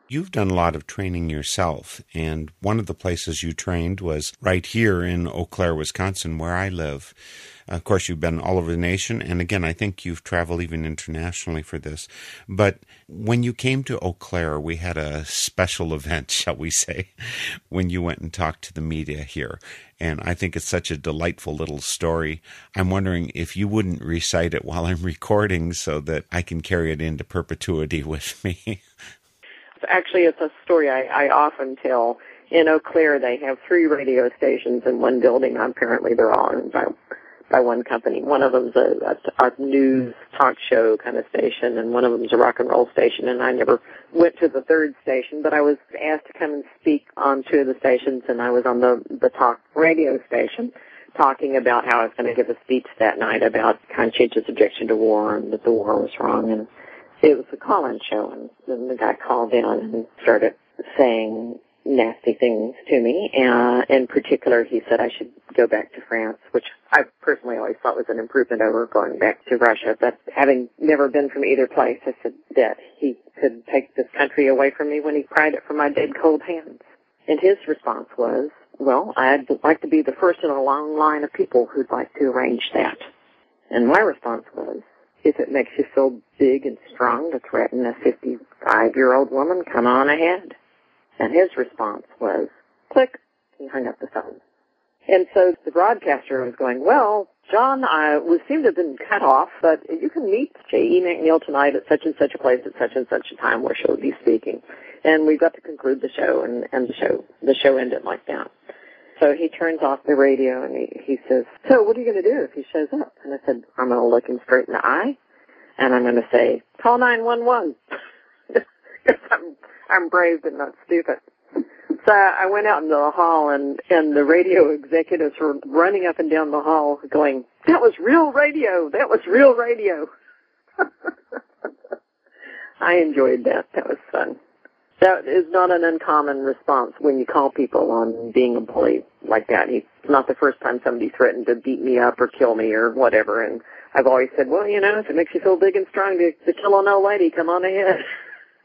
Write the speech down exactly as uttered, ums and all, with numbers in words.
You've done a lot of training yourself, and one of the places you trained was right here in Eau Claire, Wisconsin, where I live. Of course, you've been all over the nation, and again, I think you've traveled even internationally for this. But when you came to Eau Claire, we had a special event, shall we say, when you went and talked to the media here. And I think it's such a delightful little story. I'm wondering if you wouldn't recite it while I'm recording so that I can carry it into perpetuity with me. Actually, it's a story I, I often tell. In Eau Claire, they have three radio stations in one building. Apparently, they're all owned by, by one company. One of them's a, a, a news talk show kind of station, and one of them's a rock and roll station. And I never went to the third station, but I was asked to come and speak on two of the stations, and I was on the, the talk radio station talking about how I was going to give a speech that night about conscientious objection to war and that the war was wrong. And it was a call-in show, and then the guy called in and started saying nasty things to me. Uh, in particular, he said I should go back to France, which I personally always thought was an improvement over going back to Russia. But having never been from either place, I said that he could take this country away from me when he pried it from my dead cold hands. And his response was, well, I'd like to be the first in a long line of people who'd like to arrange that. And my response was, if it makes you feel big and strong to threaten a fifty-five-year-old woman, come on ahead. And his response was, click, he hung up the phone. And so the broadcaster was going, well, John, I we seem to have been cut off, but you can meet J E. McNeil tonight at such and such a place at such and such a time where she'll be speaking. And we've got to conclude the show, and, and the show the show ended like that. So he turns off the radio, and he, he says, so what are you going to do if he shows up? And I said, I'm going to look him straight in the eye, and I'm going to say, call nine one one. Because I'm, I'm brave but not stupid. So I went out into the hall, and, and the radio executives were running up and down the hall going, that was real radio. That was real radio. I enjoyed that. That was fun. That is not an uncommon response when you call people on being a bully like that. It's not the first time somebody threatened to beat me up or kill me or whatever. And I've always said, well, you know, if it makes you feel big and strong to, to kill an old lady, come on ahead.